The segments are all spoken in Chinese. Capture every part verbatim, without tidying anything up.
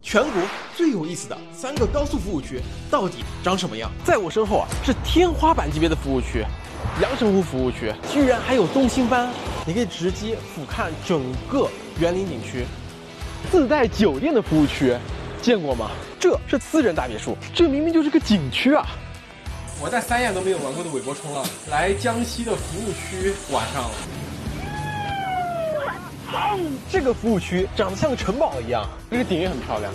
全国最有意思的三个高速服务区到底长什么样？在我身后啊，是天花板级别的服务区，阳澄湖服务区居然还有东星斑，你可以直接俯瞰整个园林景区，自带酒店的服务区，见过吗？这是私人大别墅，这明明就是个景区啊！我在三亚都没有玩过的韦伯冲浪，来江西的服务区玩上了。这个服务区长得像个城堡一样，这个顶也很漂亮。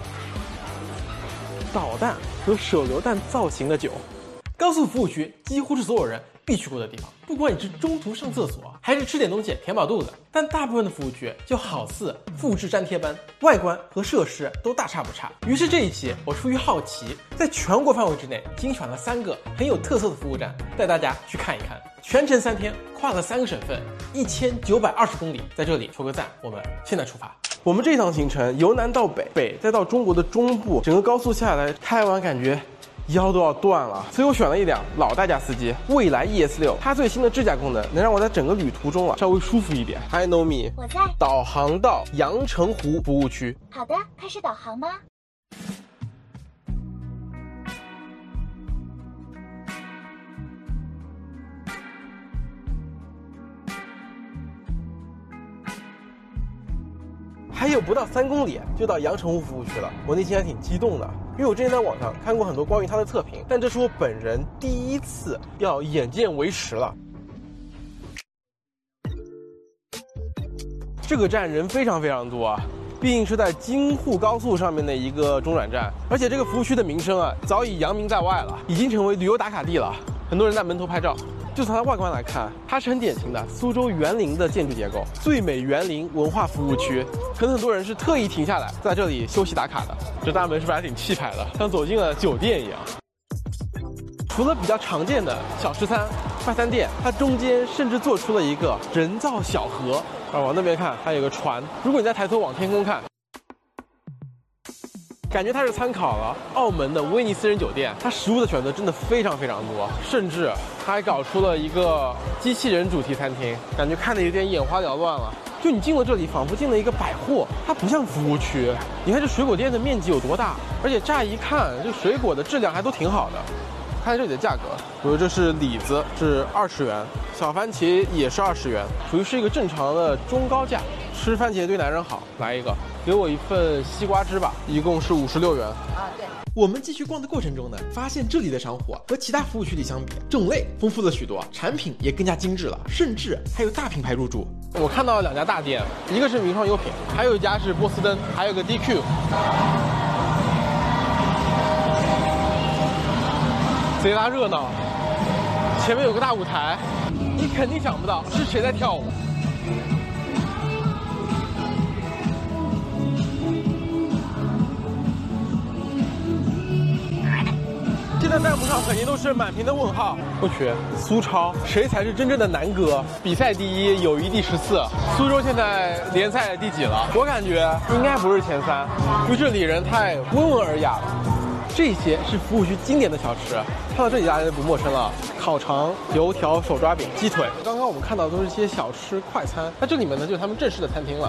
导弹和手榴弹造型的酒，高速服务区几乎是所有人必去过的地方。不管你是中途上厕所，还是吃点东西填饱肚子，但大部分的服务区就好似复制粘贴般，外观和设施都大差不差。于是这一期我出于好奇，在全国范围之内精选了三个很有特色的服务站，带大家去看一看。全程三天，跨了三个省份，一千九百二十公里，在这里求个赞。我们现在出发。我们这趟行程由南到北，北再到中国的中部，整个高速下来，开完感觉腰都要断了，所以我选了一辆老代驾司机蔚来 E S 六，它最新的智驾功能能让我在整个旅途中啊稍微舒服一点。Hi Nomi， 我在。 导航到阳澄湖服务区。 好的，开始导航吗？ 还有不到三公里就到阳澄湖服务区了，我内心还挺激动的，因为我之前在网上看过很多关于它的测评，但这是我本人第一次要眼见为实了。这个站人非常非常多啊，毕竟是在京沪高速上面的一个中转站，而且这个服务区的名声啊早已扬名在外了，已经成为旅游打卡地了，很多人在门头拍照。就从它外观来看，它是很典型的苏州园林的建筑结构，最美园林文化服务区，可能很多人是特意停下来在这里休息打卡的。这大门是不是还挺气派的，像走进了酒店一样？除了比较常见的小吃餐、快餐店，它中间甚至做出了一个人造小河，啊，往那边看还有个船，如果你再抬头往天空看，感觉它是参考了澳门的威尼斯人酒店，它食物的选择真的非常非常多，甚至它还搞出了一个机器人主题餐厅，感觉看得有点眼花缭乱了。就你进了这里，仿佛进了一个百货，它不像服务区。你看这水果店的面积有多大，而且乍一看这水果的质量还都挺好的。看这里的价格，比如这是李子是二十元，小番茄也是二十元，属于是一个正常的中高价。吃番茄对男人好，来一个，给我一份西瓜汁吧，一共是五十六元。啊，对。我们继续逛的过程中呢，发现这里的商户啊和其他服务区里相比，种类丰富了许多，产品也更加精致了，甚至还有大品牌入驻。我看到两家大店，一个是名创优品，还有一家是波司登，还有个 D Q。贼拉热闹，前面有个大舞台，你肯定想不到是谁在跳舞。现在弹幕上肯定都是满屏的问号。我去，苏超谁才是真正的南哥？比赛第一，友谊第十四，苏州现在联赛第几了？我感觉应该不是前三，因为这里人太温文尔雅了。这些是服务区经典的小吃，看到这里大家就不陌生了，烤肠、油条、手抓饼、鸡腿。刚刚我们看到的都是一些小吃快餐，那这里面呢就是他们正式的餐厅了。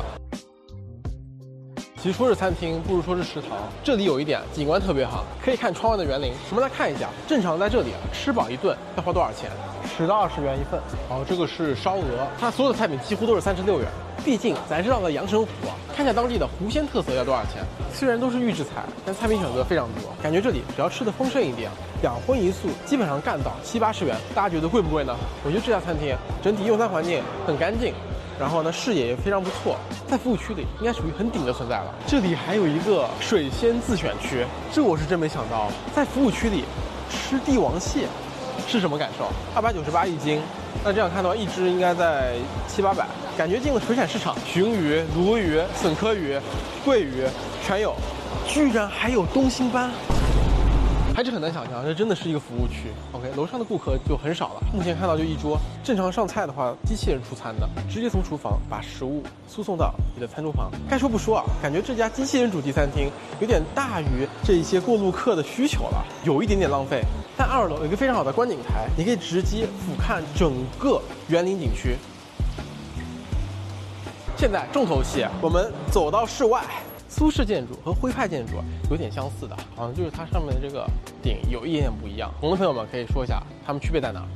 其实说是餐厅，不如说是食堂。这里有一点景观特别好，可以看窗外的园林。我们来看一下，正常在这里吃饱一顿要花多少钱？十到二十元一份。哦，这个是烧鹅，它所有的菜品几乎都是三十六元。毕竟咱是到了阳澄湖啊，看一下当地的湖鲜特色要多少钱。虽然都是预制菜，但菜品选择非常多，感觉这里只要吃的丰盛一点，两荤一素基本上干到七八十元。大家觉得贵不贵呢？我觉得这家餐厅整体用餐环境很干净。然后呢，视野也非常不错，在服务区里应该属于很顶的存在了。这里还有一个水鲜自选区，这我是真没想到，在服务区里吃帝王蟹是什么感受？二百九十八一斤，那这样看的话，一只应该在七八百，感觉进了水产市场。鲟鱼、鲈鱼、笋壳鱼、桂鱼全有，居然还有东星斑。还是很难想象，这真的是一个服务区。OK， 楼上的顾客就很少了，目前看到就一桌。正常上菜的话，机器人出餐的，直接从厨房把食物输送到你的餐桌旁。该说不说啊，感觉这家机器人主题餐厅有点大于这一些过路客的需求了，有一点点浪费。但二楼有一个非常好的观景台，你可以直接俯瞰整个园林景区。现在重头戏，我们走到室外。 苏式建筑和徽派建筑有点相似的，好像就是它上面的这个顶有一点点不一样。懂的朋友们可以说一下它们区别在哪。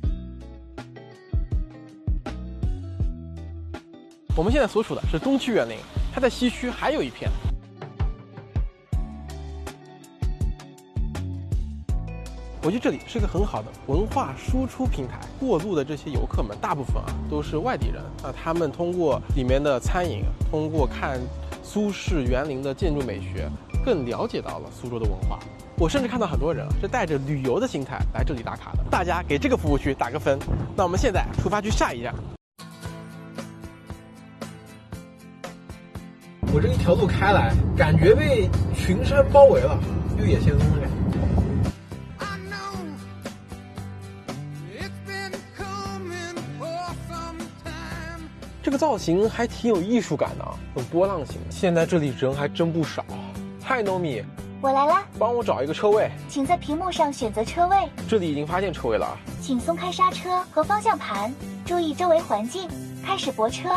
我们现在所处的是东区园林，它在西区还有一片。我觉得这里是一个很好的文化输出平台。过路的这些游客们，大部分啊都是外地人，那他们通过里面的餐饮，通过看苏式园林的建筑美学，更了解到了苏州的文化。我甚至看到很多人是带着旅游的心态来这里打卡的。大家给这个服务区打个分。那我们现在出发去下一站。我这一条路开来，感觉被群山包围了，绿野仙踪的感觉。这个造型还挺有艺术感的，很波浪形。现在这里人还真不少。嗨，糯米， 我来啦， 帮我找一个车位。 请在屏幕上选择车位。 这里已经发现车位了， 请松开刹车和方向盘，注意周围环境，开始泊车。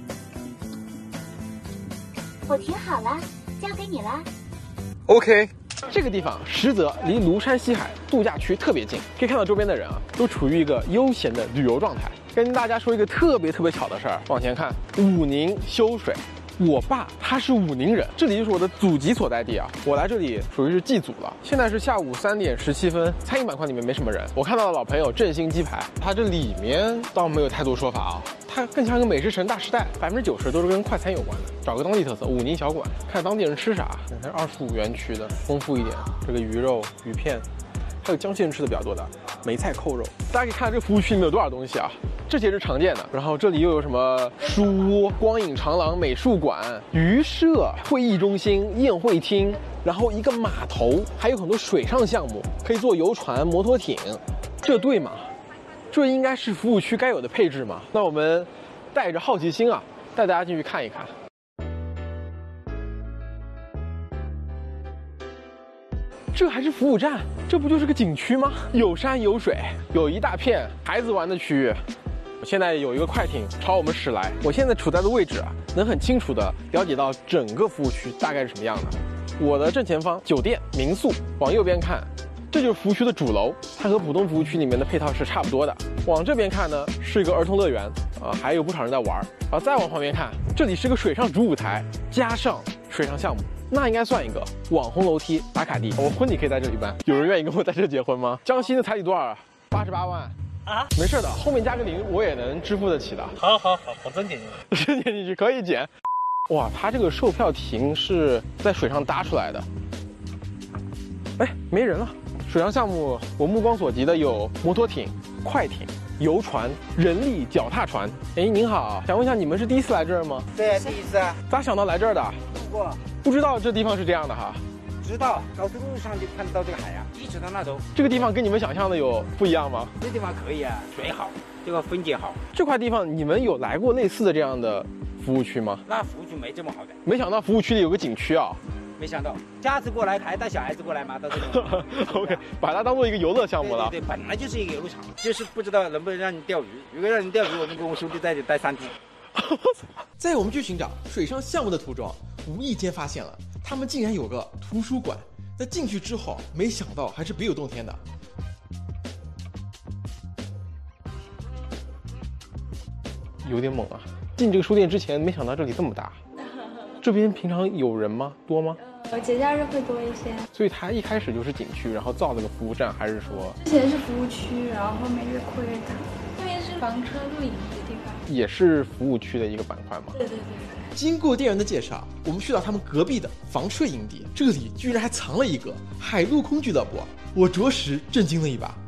我停好了，交给你了。 OK， 这个地方实则离庐山西海度假区特别近，可以看到周边的人啊，都处于一个悠闲的旅游状态。跟大家说一个特别特别巧的事儿，往前看，武宁修水。我爸他是武宁人，这里就是我的祖籍所在地啊。我来这里属于是祭祖了。现在是下午三点十七分，餐饮板块里面没什么人。我看到了老朋友振兴鸡排，它这里面倒没有太多说法啊，它更像一个美食城大时代，百分之九十都是跟快餐有关的。找个当地特色，武宁小馆，看当地人吃啥。它是二十五元区的，丰富一点，这个鱼肉、鱼片，还有江西人吃的比较多的梅菜扣肉。大家可以看这个服务区里面有多少东西啊。这些是常见的，然后这里又有什么书屋、光影长廊、美术馆、渔舍、会议中心、宴会厅，然后一个码头，还有很多水上项目，可以坐游船、摩托艇，这对吗？这应该是服务区该有的配置吗？那我们带着好奇心啊，带大家进去看一看。这还是服务站？这不就是个景区吗？有山有水，有一大片孩子玩的区域。现在有一个快艇朝我们驶来，我现在处在的位置啊，能很清楚的了解到整个服务区大概是什么样的。我的正前方酒店、民宿，往右边看，这就是服务区的主楼，它和浦东服务区里面的配套是差不多的。往这边看呢，是一个儿童乐园，啊、呃，还有不少人在玩。啊，再往旁边看，这里是个水上主舞台，加上水上项目，那应该算一个网红楼梯打卡地。我婚礼可以在这里办，有人愿意跟我在这结婚吗？江西的彩礼多少啊？八十八万。啊，没事的，后面加个零，我也能支付得起的。 好好好，我真点进去， 真点进去可以减。哇，它这个售票亭是在水上搭出来的。哎，没人了。水上项目，我目光所及的有摩托艇、快艇、游船、人力脚踏船。哎，您好，想问一下，你们是第一次来这儿吗？ 对，第一次啊。 咋想到来这儿的？ 路过。 不知道这地方是这样的哈。 知道，高速路上就看得到这个海啊，一直到那头。 这个地方跟你们想象的有不一样吗？ 这地方可以啊，水好，这个风景好。 这块地方你们有来过类似的这样的服务区吗？ 那服务区没这么好的。 没想到服务区里有个景区啊。 没想到，下次过来还带小孩子过来吗？到这里。 OK， 把它当做一个游乐项目了。 对 对, 对，本来就是一个游乐场，就是不知道能不能让你钓鱼。如果让你钓鱼，我就跟我兄弟在这里待三天。 在我们去寻找水上项目的途中，无意间发现了他们竟然有个图书馆。在进去之后，没想到还是别有洞天的。有点猛啊！进这个书店之前，没想到这里这么大。这边平常有人吗？多吗？ 呃，节假日会多一些。 所以它一开始就是景区，然后造了个服务站，还是说？ 之前是服务区，然后后面越扩越大。这边是房车露营的地方， 也是服务区的一个板块吗？ 对对对对。 经过店员的介绍，我们去到他们隔壁的房车营地，这里居然还藏了一个海陆空俱乐部，我着实震惊了一把。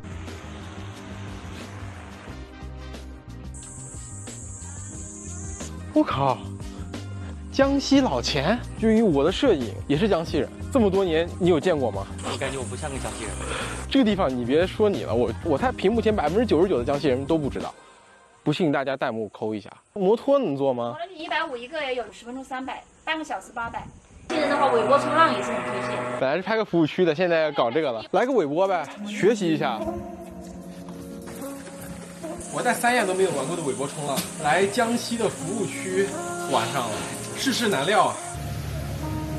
我靠，江西老钱，就因为我的摄影也是江西人，这么多年你有见过吗？ 我感觉我不像个江西人。 这个地方你别说你了，我我猜屏幕前百分之九十九的江西人都不知道。不信大家弹幕扣一下。摩托能坐吗？ 摩托艇一百五一个，也有十分钟三百，半个小时八百。现在的话，尾波冲浪也是很推荐。 本来是拍个服务区的，现在要搞这个了，来个尾波呗，学习一下。我在三亚都没有玩过的尾波冲浪，来江西的服务区玩上了，世事难料啊。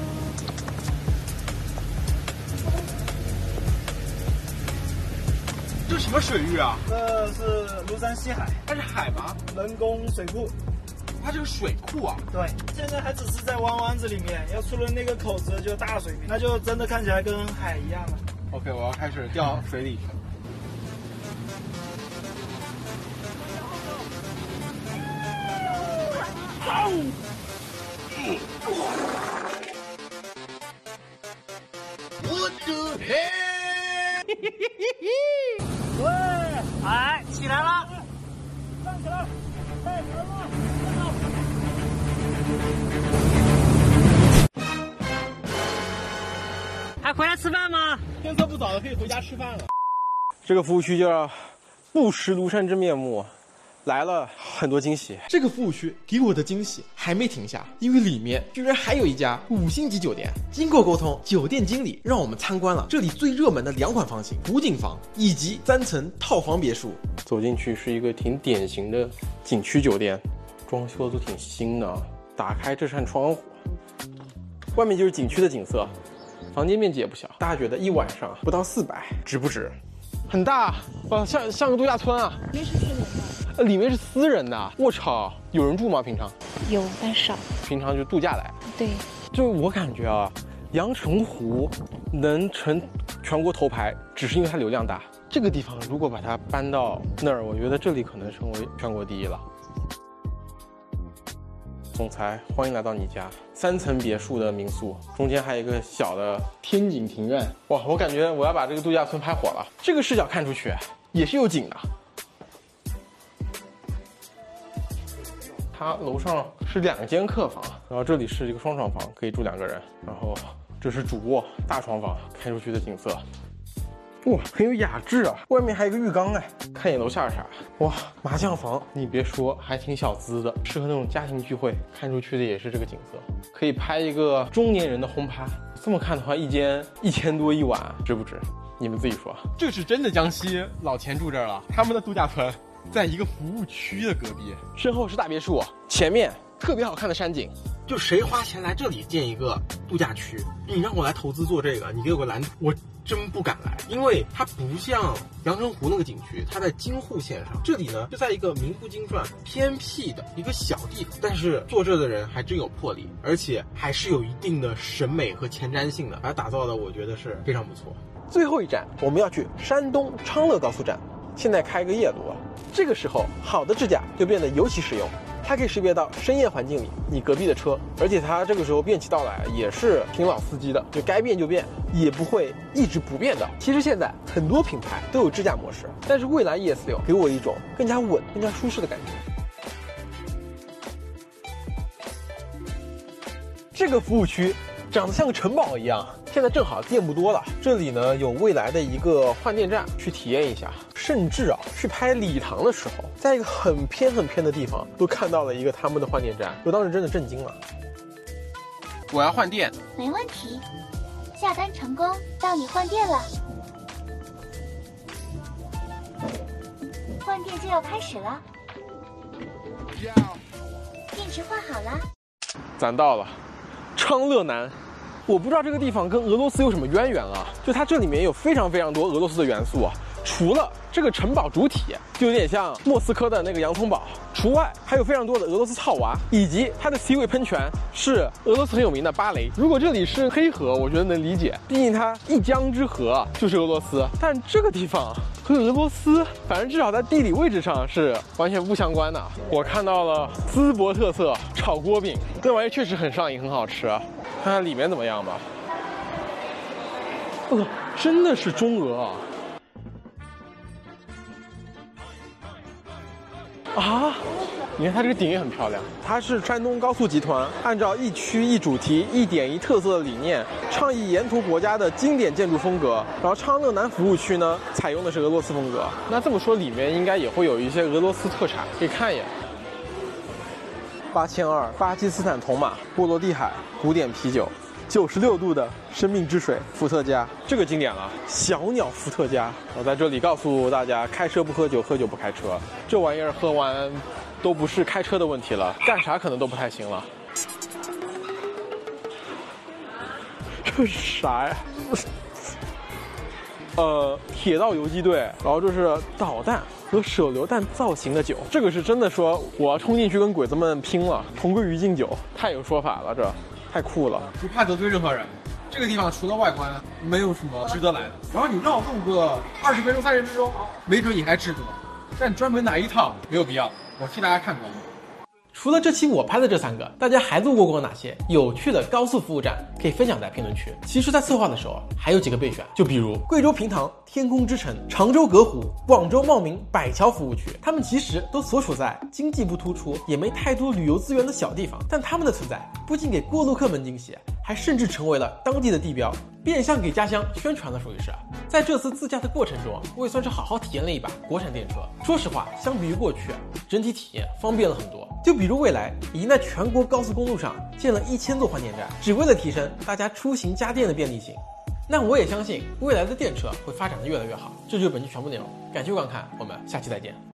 是什么水域啊？ 这是庐山西海， 它是海吗？ 人工水库。 它这个水库啊？ 对，现在还只是在弯弯子里面，要出了那个口子就大水面，那就真的看起来跟海一样了。 OK， 我要开始掉水里去。我的天！ 喂，哎，起来了，站起来，带人了，还回来吃饭吗？ 天色不早了，可以回家吃饭了。这个服务区叫不识庐山真面目，来了很多惊喜。这个服务区给我的惊喜还没停下，因为里面居然还有一家五星级酒店。经过沟通，酒店经理让我们参观了这里最热门的两款房型湖景房以及三层套房别墅。走进去是一个挺典型的景区酒店，装修都挺新的。打开这扇窗户，外面就是景区的景色。房间面积也不小，大家觉得一晚上不到四百，值不值？很大，哇，像像个度假村啊！ 里面是私人的， 呃，里面是私人的。我操，有人住吗？平常？ 有，但少。 平常就度假来。 对， 就我感觉啊，阳澄湖能成全国头牌，只是因为它流量大。这个地方如果把它搬到那儿，我觉得这里可能成为全国第一了。总裁，欢迎来到你家。三层别墅的民宿，中间还有一个小的天井庭院。哇，我感觉我要把这个度假村拍火了。这个视角看出去也是有景的。它楼上是两间客房，然后这里是一个双床房，可以住两个人。然后这是主卧大床房，看出去的景色。哇，很有雅致啊！外面还有一个浴缸哎，看眼楼下是啥？哇，麻将房，你别说，还挺小资的，适合那种家庭聚会。看出去的也是这个景色，可以拍一个中年人的轰趴。这么看的话，一间一千多一晚，值不值？你们自己说。这是真的江西老钱住这儿了，他们的度假村在一个服务区的隔壁，身后是大别墅，前面特别好看的山景。就谁花钱来这里建一个度假区，你让我来投资做这个，你给我拦，我真不敢来，因为它不像阳澄湖那个景区，它在京沪线上，这里呢就在一个名不经传、偏僻的一个小地方，但是做这的人还真有魄力，而且还是有一定的审美和前瞻性的，把它打造的我觉得是非常不错。最后一站我们要去山东昌乐高速站，现在开个夜路，这个时候好的智驾就变得尤其实用。它可以识别到深夜环境里你隔壁的车，而且它这个时候变起道来也是挺老司机的，就该变就变，也不会一直不变的。其实现在很多品牌都有智驾模式，但是蔚来 E S 六给我一种更加稳、更加舒适的感觉。这个服务区长得像个城堡一样，现在正好店不多了，这里呢有蔚来的一个换电站，去体验一下。甚至啊，去拍礼堂的时候，在一个很偏很偏的地方，都看到了一个他们的换电站，我当时真的震惊了。我要换电， 没问题，下单成功，到你换电了。换电就要开始了，电池换好了。 咱到了昌乐南。我不知道这个地方跟俄罗斯有什么渊源啊，就它这里面有非常非常多俄罗斯的元素啊。除了这个城堡主体就有点像莫斯科的那个洋葱堡，除外还有非常多的俄罗斯套娃，以及它的 C 位喷泉是俄罗斯很有名的芭蕾。如果这里是黑河，我觉得能理解，毕竟它一江之隔就是俄罗斯，但这个地方和俄罗斯反正至少在地理位置上是完全不相关的。我看到了淄博特色炒锅饼，这玩意确实很上瘾，很好吃，看看里面怎么样吧。呃，真的是中俄啊！啊，你看它这个顶也很漂亮，它是山东高速集团按照一区一主题一点一特色的理念，倡议沿途国家的经典建筑风格。然后昌乐南服务区呢，采用的是俄罗斯风格。那这么说，里面应该也会有一些俄罗斯特产，可以看一眼。八千二，巴基斯坦铜马波罗的海古典啤酒。九十六度的生命之水伏特加，这个经典了，小鸟伏特加。我在这里告诉大家，开车不喝酒，喝酒不开车。这玩意儿喝完都不是开车的问题了，干啥可能都不太行了。这是啥呀？ 呃铁道游击队，然后这是导弹和手榴弹造型的酒，这个是真的说我要冲进去跟鬼子们拼了，同归于尽酒，太有说法了，这太酷了，不怕得罪任何人。这个地方除了外观没有什么值得来的，然后你绕路个二十分钟、三十分钟，没准你还值得，但专门来一趟没有必要。我替大家看看。除了这期我拍的这三个，大家还路过过哪些有趣的高速服务站可以分享在评论区。其实在策划的时候还有几个备选，就比如贵州平塘、天空之城、常州隔湖、广州茂名、百桥服务区，他们其实都所处在经济不突出也没太多旅游资源的小地方，但他们的存在不仅给过路客们惊喜，还甚至成为了当地的地标，变相给家乡宣传了，属于是。在这次自驾的过程中，我也算是好好体验了一把国产电车。说实话，相比于过去，整体体验方便了很多。就比如蔚来已经在全国高速公路上建了一千座换电站，只为了提升大家出行家电的便利性。那我也相信未来的电车会发展的越来越好。这就是本期全部内容，感谢观看，我们下期再见。